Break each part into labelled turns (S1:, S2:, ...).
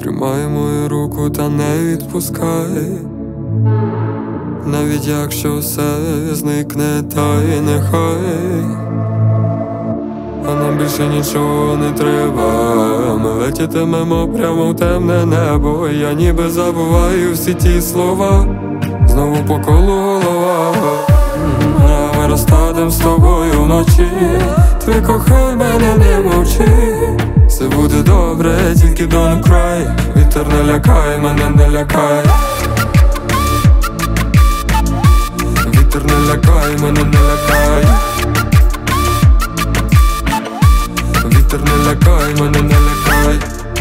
S1: Тримай мою руку та не відпускай, навіть якщо все зникне, та й нехай. А нам більше нічого не треба. Ми летітимемо прямо в темне небо. Я ніби забуваю всі ті слова. Знову по колу голова. А ми розстадем з тобою вночі. Ти кохай мене, не мовчи. Все буде добре, тільки don't cry. Вітер не лякай, мене не лякай. Вітер не лякай, мене не лякай. Вітер не лякай, мене не лякай.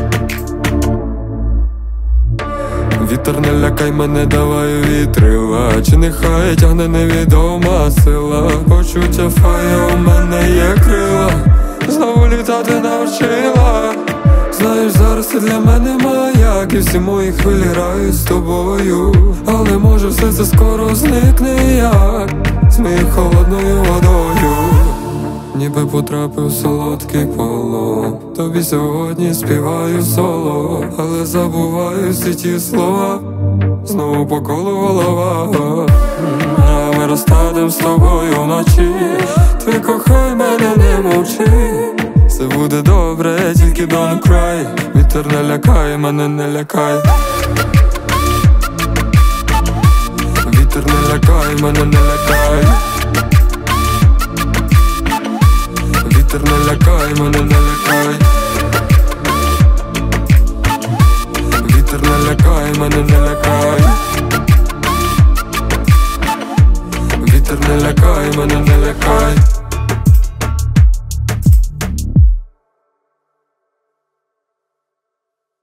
S1: Вітер не лякай мене, давай вітрила. Чи нехай тягне невідома сила. Почуття фая, у мене є крила. Знову літати навчила. Знаєш, зараз ти для мене маяк. І всі мої хвилі грають з тобою. Але може все це скоро зникне, як змив холодною водою. Ніби потрапив в солодкий полон. Тобі сьогодні співаю соло, але забуваю всі ті слова. Знову по колу голова. А ми розстадем з тобою вночі. Ти кохай мене, не мовчи. Все буде добре, тільки don't cry. Вітер не лякай, мене не лякай. Вітер не лякай, мене не лякай. Вітер не лякай, мене не лякай.